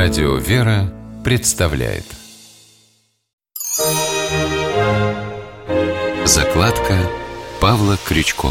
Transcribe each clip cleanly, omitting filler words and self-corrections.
Радио «Вера» представляет закладка Павла Крючкова.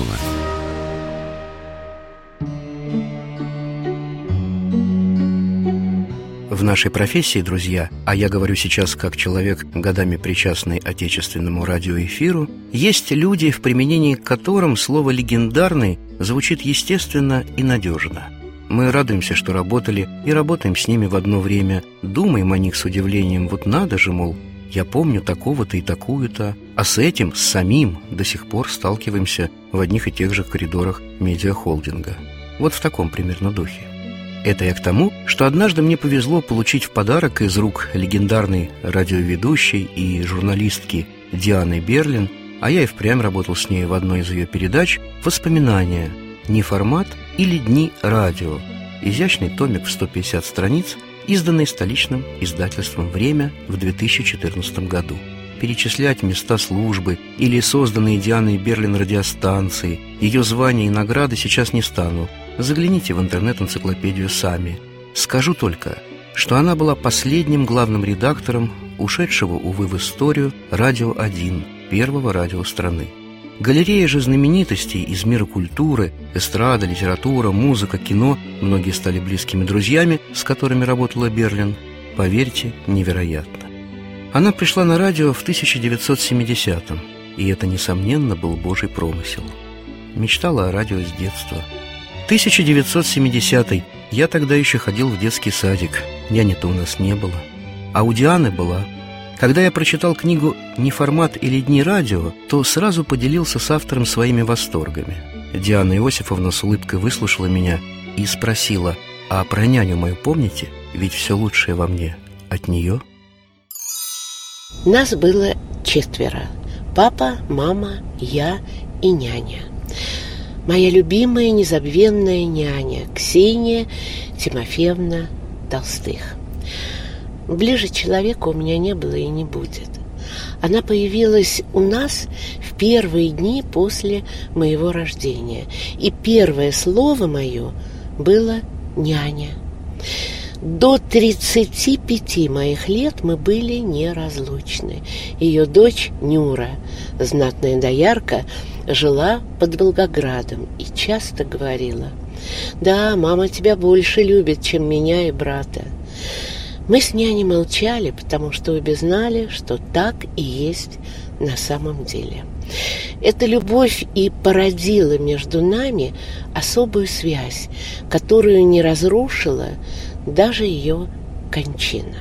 В нашей профессии, друзья, а я говорю сейчас как человек, годами причастный отечественному радиоэфиру, есть люди, в применении к которым слово «легендарный» звучит естественно и надежно. Мы радуемся, что работали, и работаем с ними в одно время, думаем о них с удивлением: вот надо же, мол, я помню такого-то и такую-то, а с этим, с самим, до сих пор сталкиваемся в одних и тех же коридорах медиахолдинга. Вот в таком примерно духе. Это я к тому, что однажды мне повезло получить в подарок из рук легендарной радиоведущей и журналистки Дианы Берлин, а я и впрямь работал с ней в одной из ее передач, воспоминания «Неформат» или «Дни радио», изящный томик в 150 страниц, изданный столичным издательством «Время» в 2014 году. Перечислять места службы или созданные Дианой Берлин радиостанции, ее звания и награды сейчас не стану. Загляните в интернет-энциклопедию сами. Скажу только, что она была последним главным редактором ушедшего, увы, в историю «Радио 1», первого радио страны. Галерея же знаменитостей из мира культуры, эстрада, литература, музыка, кино, многие стали близкими друзьями, с которыми работала Берлин, поверьте, невероятно. Она пришла на радио в 1970-м, и это, несомненно, был Божий промысел. Мечтала о радио с детства. 1970-й. Я тогда еще ходил в детский садик. Няни-то у нас не было. А у Дианы была. Когда я прочитал книгу «Неформат» или «Дни радио», то сразу поделился с автором своими восторгами. Диана Иосифовна с улыбкой выслушала меня и спросила: «А про няню мою помните? Ведь все лучшее во мне от нее». Нас было 4: папа, мама, я и няня. Моя любимая незабвенная няня Ксения Тимофеевна Толстых. Ближе человека у меня не было и не будет. Она появилась у нас в первые дни после моего рождения, и первое слово мое было «няня». До 35 моих лет мы были неразлучны. Ее дочь Нюра, знатная доярка, жила под Волгоградом и часто говорила: «Да, мама тебя больше любит, чем меня и брата». Мы с няней молчали, потому что обе знали, что так и есть на самом деле. Эта любовь и породила между нами особую связь, которую не разрушила даже ее кончина.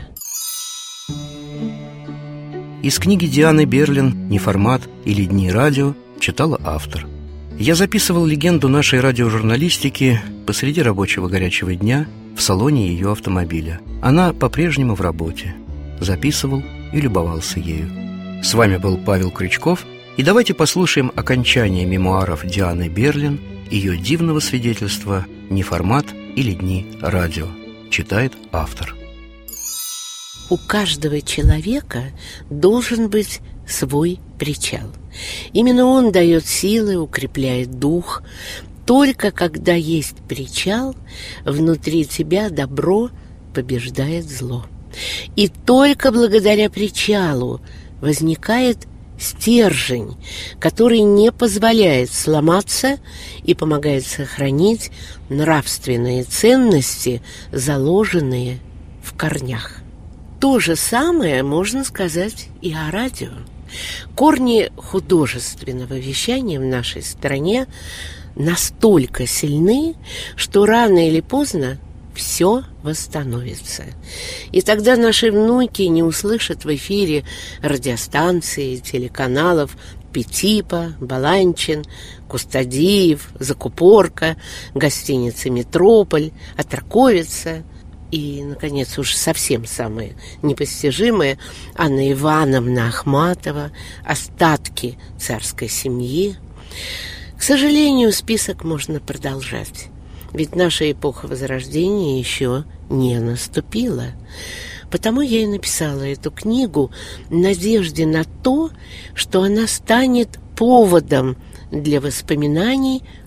Из книги Дианы Берлин «Неформат» или «Дни радио» читала автор. Я записывал легенду нашей радиожурналистики посреди рабочего горячего дня в салоне ее автомобиля. Она по-прежнему в работе. Записывал и любовался ею. С вами был Павел Крючков, и давайте послушаем окончание мемуаров Дианы Берлин, ее дивного свидетельства «Неформат» или «Дни радио». Читает автор. У каждого человека должен быть свой причал. Именно он дает силы, укрепляет дух. Только когда есть причал, внутри тебя добро побеждает зло. И только благодаря причалу возникает стержень, который не позволяет сломаться и помогает сохранить нравственные ценности, заложенные в корнях. То же самое можно сказать и о радио. Корни художественного вещания в нашей стране настолько сильны, что рано или поздно все восстановится. И тогда наши внуки не услышат в эфире радиостанции, телеканалов Петипа, Баланчин, Кустадиев, Закупорка, гостиница «Метрополь», Отраковица и, наконец, уж совсем самое непостижимое — Анна Ивановна Ахматова, остатки царской семьи. К сожалению, список можно продолжать. Ведь наша эпоха Возрождения еще не наступила. Потому я и написала эту книгу в надежде на то, что она станет поводом для воспоминаний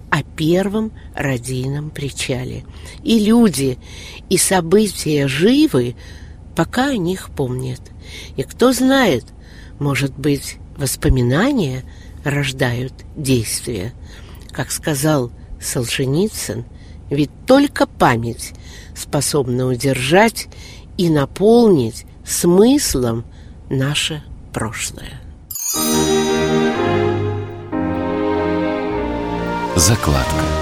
о первом радийном причале. И люди, и события живы, пока о них помнят. И кто знает, может быть, воспоминания рождают действия. Как сказал Солженицын, ведь только память способна удержать и наполнить смыслом наше прошлое. Закладка.